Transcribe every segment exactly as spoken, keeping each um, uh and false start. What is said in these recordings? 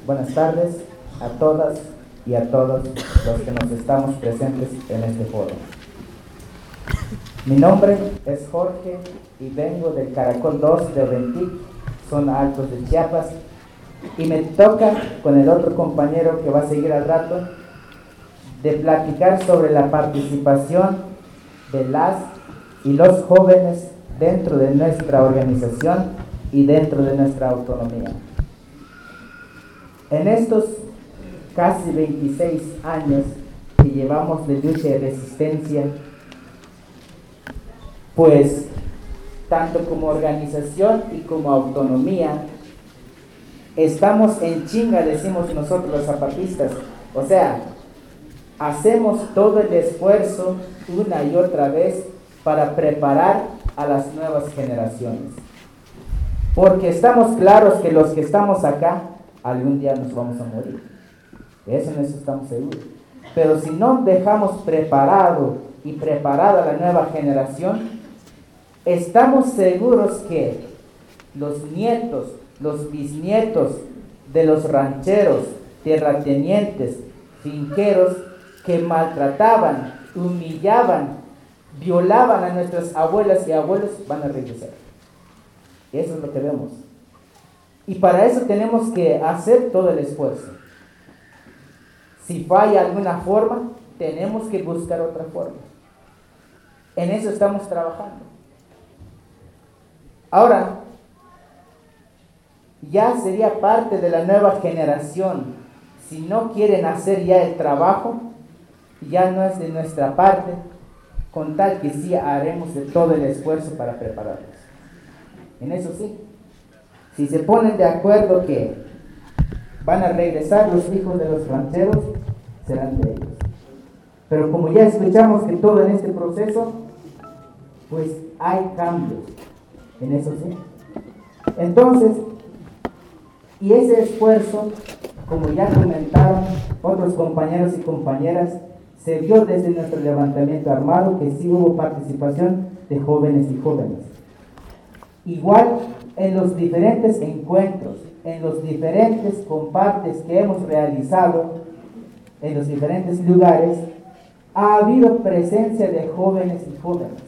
buenas tardes a todas y a todos los que nos estamos presentes en este foro. Mi nombre es Jorge y vengo del Caracol dos de Oventic, zona Altos de Chiapas, y me toca con el otro compañero que va a seguir al rato de platicar sobre la participación de las y los jóvenes dentro de nuestra organización y dentro de nuestra autonomía. En estos casi veintiséis años que llevamos de lucha y resistencia, pues tanto como organización y como autonomía, estamos en chinga, decimos nosotros los zapatistas. O sea, hacemos todo el esfuerzo una y otra vez para preparar a las nuevas generaciones. Porque estamos claros que los que estamos acá, algún día nos vamos a morir. De eso, en eso estamos seguros. Pero si no dejamos preparado y preparada la nueva generación, estamos seguros que los nietos, los bisnietos de los rancheros, terratenientes, finqueros que maltrataban, humillaban, violaban a nuestras abuelas y abuelos van a regresar. Eso es lo que vemos. Y para eso tenemos que hacer todo el esfuerzo. Si falla alguna forma, tenemos que buscar otra forma. En eso estamos trabajando. Ahora, ya sería parte de la nueva generación. Si no quieren hacer ya el trabajo, ya no es de nuestra parte, con tal que sí haremos de todo el esfuerzo para prepararlos. En eso sí. Si se ponen de acuerdo que van a regresar los hijos de los rancheros, serán de ellos. Pero como ya escuchamos que todo en este proceso, pues hay cambios. En eso sí. Entonces, y ese esfuerzo, como ya comentaron otros compañeros y compañeras, se vio desde nuestro levantamiento armado que sí hubo participación de jóvenes y jóvenes. Igual en los diferentes encuentros, en los diferentes compartes que hemos realizado, en los diferentes lugares, ha habido presencia de jóvenes y jóvenes.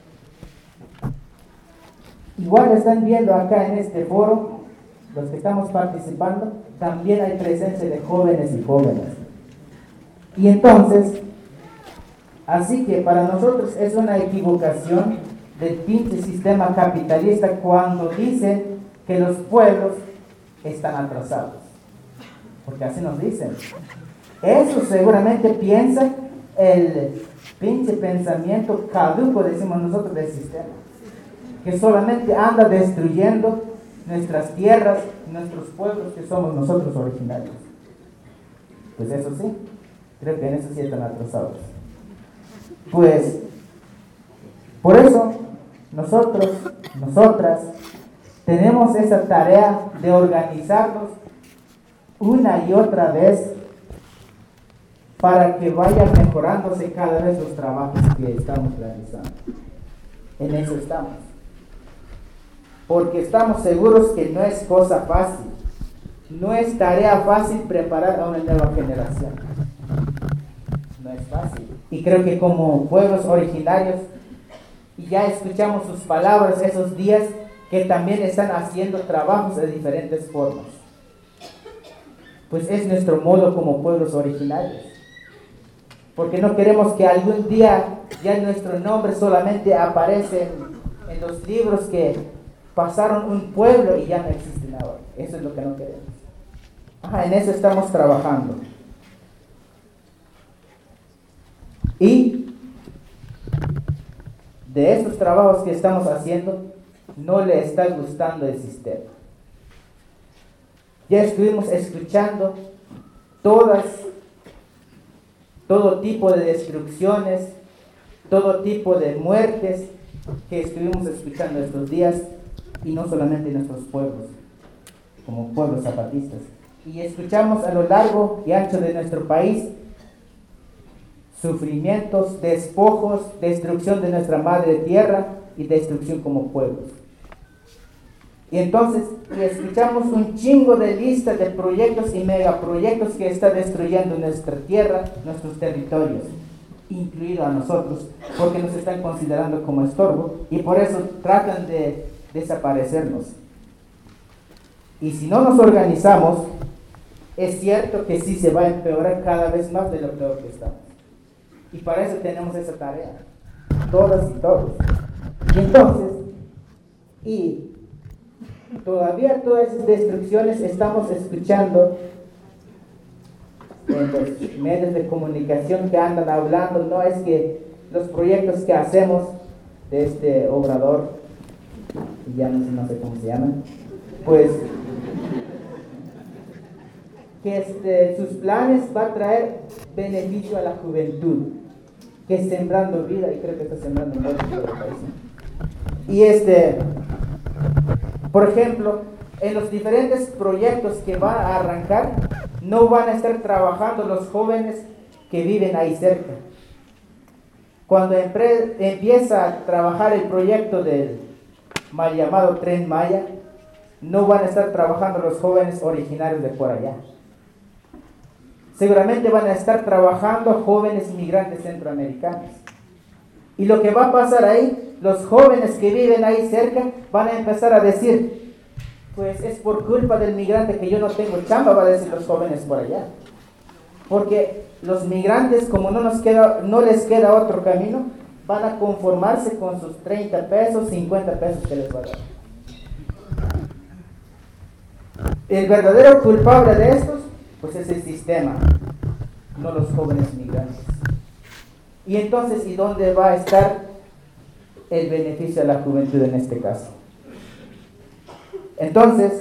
Igual están viendo acá en este foro, los que estamos participando, también hay presencia de jóvenes y jóvenes. Y entonces, así que para nosotros es una equivocación del pinche sistema capitalista cuando dice que los pueblos están atrasados. Porque así nos dicen. Eso seguramente piensa el pinche pensamiento caduco, decimos nosotros, del sistema. Que solamente anda destruyendo nuestras tierras, nuestros pueblos, que somos nosotros originarios. Pues eso sí, creo que en eso sí están atrasados. Pues, por eso, nosotros, nosotras, tenemos esa tarea de organizarnos una y otra vez para que vayan mejorándose cada vez los trabajos que estamos realizando. En eso estamos. Porque estamos seguros que no es cosa fácil, no es tarea fácil preparar a una nueva generación. No es fácil. Y creo que como pueblos originarios, y ya escuchamos sus palabras esos días, que también están haciendo trabajos de diferentes formas. Pues es nuestro modo como pueblos originarios. Porque no queremos que algún día ya nuestro nombre solamente aparece en, en los libros que pasaron un pueblo y ya no existen ahora. Eso es lo que no queremos. Ajá, en eso estamos trabajando. Y de estos trabajos que estamos haciendo, no le está gustando el sistema. Ya estuvimos escuchando todas, todo tipo de destrucciones, todo tipo de muertes que estuvimos escuchando estos días, y no solamente en nuestros pueblos, como pueblos zapatistas. Y escuchamos a lo largo y ancho de nuestro país sufrimientos, despojos, destrucción de nuestra madre tierra y destrucción como pueblos. Y entonces y escuchamos un chingo de listas de proyectos y megaproyectos que están destruyendo nuestra tierra, nuestros territorios, incluido a nosotros, porque nos están considerando como estorbo y por eso tratan de desaparecernos. Y si no nos organizamos, es cierto que sí se va a empeorar cada vez más de lo peor que estamos. Y para eso tenemos esa tarea, todas y todos. Y entonces, y todavía todas esas destrucciones estamos escuchando en los medios de comunicación que andan hablando, no es que los proyectos que hacemos de este obrador, ya no sé, no sé cómo se llaman, pues que este, sus planes va a traer beneficio a la juventud, que es sembrando vida, y creo que está sembrando muerte en todo el país. Y este, por ejemplo, en los diferentes proyectos que van a arrancar, no van a estar trabajando los jóvenes que viven ahí cerca. Cuando empre- empieza a trabajar el proyecto del mal llamado Tren Maya, no van a estar trabajando los jóvenes originarios de por allá. Seguramente van a estar trabajando jóvenes migrantes centroamericanos. Y lo que va a pasar ahí, los jóvenes que viven ahí cerca van a empezar a decir, pues es por culpa del migrante que yo no tengo chamba, va a decir los jóvenes por allá. Porque los migrantes, como no, nos queda, no les queda otro camino, van a conformarse con sus treinta pesos, cincuenta pesos que les va a dar. El verdadero culpable de estos, pues es el sistema, no los jóvenes migrantes. Y entonces, ¿y dónde va a estar el beneficio a la juventud en este caso? Entonces,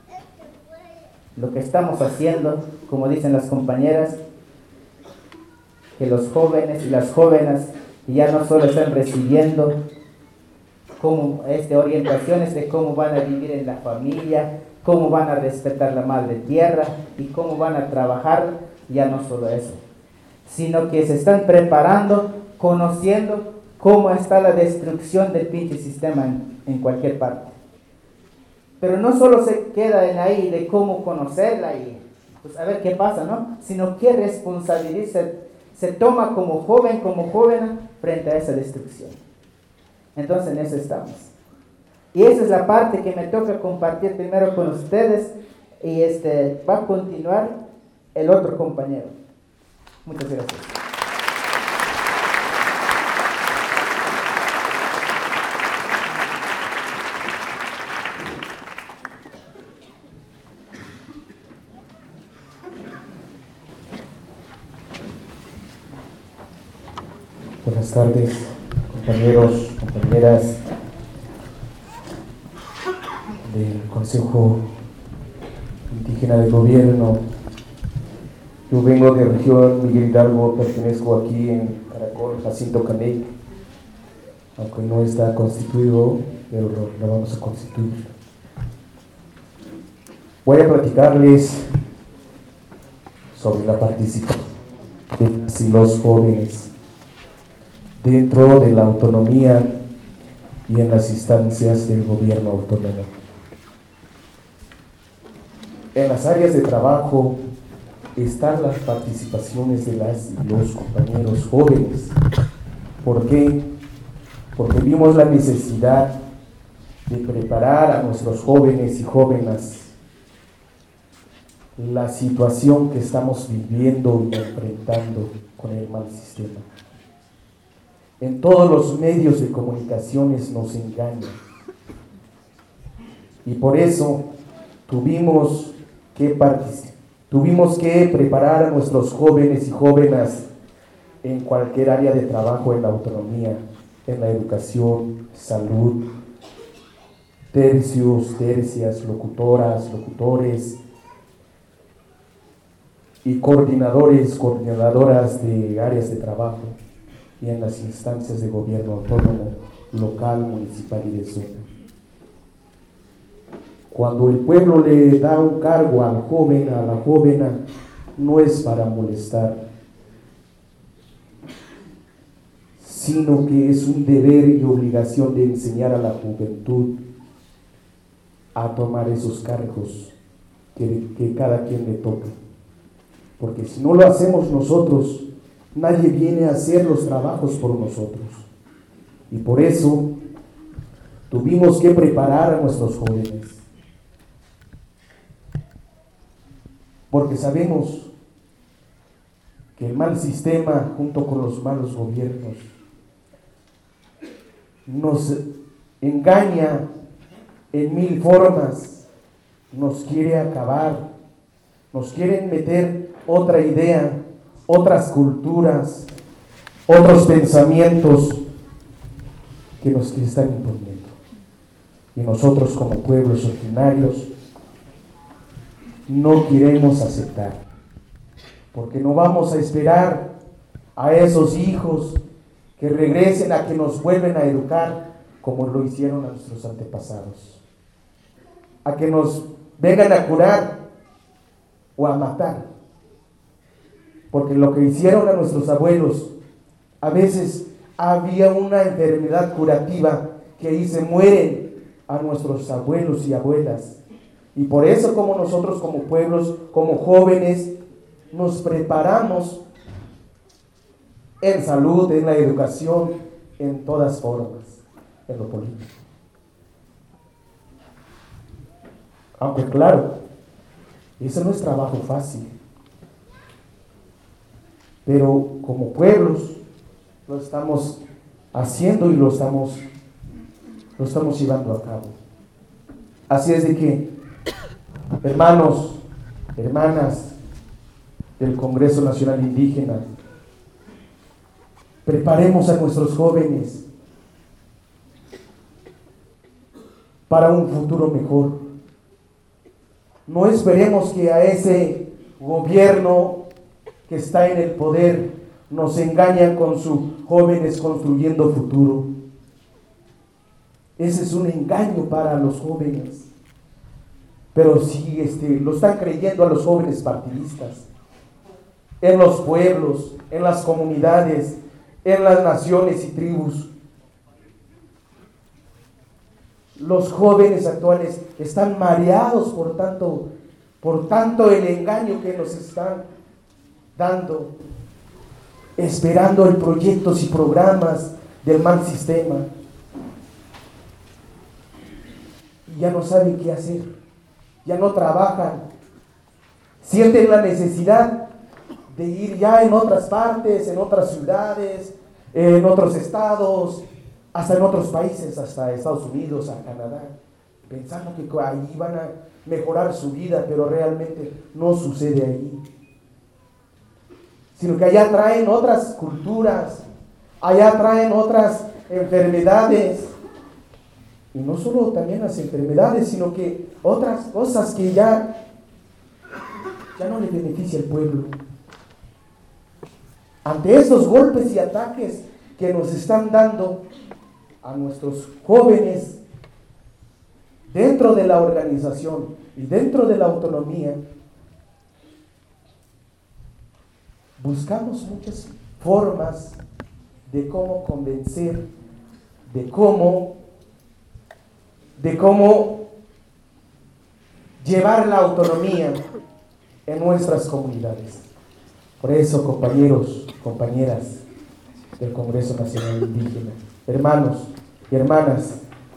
lo que estamos haciendo, como dicen las compañeras, que los jóvenes y las jóvenes ya no solo están recibiendo como, este, orientaciones de cómo van a vivir en la familia, cómo van a respetar la madre tierra y cómo van a trabajar, ya no solo eso, sino que se están preparando, conociendo cómo está la destrucción del pinche sistema en, en cualquier parte. Pero no solo se queda en ahí de cómo conocerla y pues a ver qué pasa, ¿no? Sino qué responsabilidad se, se toma como joven, como joven frente a esa destrucción. Entonces en eso estamos. Y esa es la parte que me toca compartir primero con ustedes y este va a continuar el otro compañero. Muchas gracias. Buenas tardes, compañeros, compañeras del Consejo Indígena de Gobierno. Yo vengo de región Miguel Hidalgo, pertenezco aquí en Caracol, Jacinto Caney, aunque no está constituido, pero lo, lo vamos a constituir. Voy a platicarles sobre la participación de las y los jóvenes dentro de la autonomía y en las instancias del gobierno autónomo. En las áreas de trabajo están las participaciones de las y los compañeros jóvenes. ¿Por qué? Porque vimos la necesidad de preparar a nuestros jóvenes y jóvenes la situación que estamos viviendo y enfrentando con el mal sistema. En todos los medios de comunicaciones nos engañan. Y por eso tuvimos que participar, tuvimos que preparar a nuestros jóvenes y jóvenes en cualquier área de trabajo, en la autonomía, en la educación, salud, tercios, tercias, locutoras, locutores y coordinadores, coordinadoras de áreas de trabajo y en las instancias de gobierno autónomo, local, municipal y de zona. Cuando el pueblo le da un cargo al joven, a la joven, no es para molestar, sino que es un deber y obligación de enseñar a la juventud a tomar esos cargos que, que cada quien le toca. Porque si no lo hacemos nosotros, nadie viene a hacer los trabajos por nosotros. Y por eso tuvimos que preparar a nuestros jóvenes. Porque sabemos que el mal sistema, junto con los malos gobiernos, nos engaña en mil formas, nos quiere acabar, nos quieren meter otra idea, otras culturas, otros pensamientos que nos están imponiendo. Y nosotros como pueblos originarios no queremos aceptar, porque no vamos a esperar a esos hijos que regresen a que nos vuelven a educar como lo hicieron a nuestros antepasados, a que nos vengan a curar o a matar, porque lo que hicieron a nuestros abuelos, a veces había una enfermedad curativa que ahí se mueren a nuestros abuelos y abuelas. Y por eso, como nosotros como pueblos, como jóvenes, nos preparamos en salud, en la educación, en todas formas, en lo político. Aunque claro, eso no es trabajo fácil, pero como pueblos lo estamos haciendo y lo estamos, lo estamos llevando a cabo. Así es de que, hermanos, hermanas del Congreso Nacional Indígena, preparemos a nuestros jóvenes para un futuro mejor. No esperemos que a ese gobierno que está en el poder nos engañen con sus jóvenes construyendo futuro. Ese es un engaño para los jóvenes. Pero sí, este, lo están creyendo a los jóvenes partidistas, en los pueblos, en las comunidades, en las naciones y tribus. Los jóvenes actuales están mareados por tanto, por tanto el engaño que nos están dando, esperando el proyectos y programas del mal sistema. Y ya no saben qué hacer, ya no trabajan, sienten la necesidad de ir ya en otras partes, en otras ciudades, en otros estados, hasta en otros países, hasta Estados Unidos, a Canadá, pensando que ahí van a mejorar su vida, pero realmente no sucede ahí. Sino que allá traen otras culturas, allá traen otras enfermedades, y no solo también las enfermedades, sino que otras cosas que ya, ya no le beneficia al pueblo. Ante estos golpes y ataques que nos están dando a nuestros jóvenes dentro de la organización y dentro de la autonomía, buscamos muchas formas de cómo convencer, de cómo, de cómo llevar la autonomía en nuestras comunidades. Por eso, compañeros, compañeras del Congreso Nacional Indígena, hermanos y hermanas,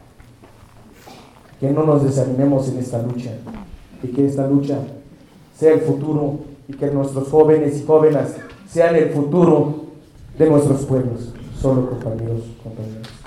que no nos desanimemos en esta lucha, y que esta lucha sea el futuro, y que nuestros jóvenes y jóvenes sean el futuro de nuestros pueblos. Solo compañeros, compañeros.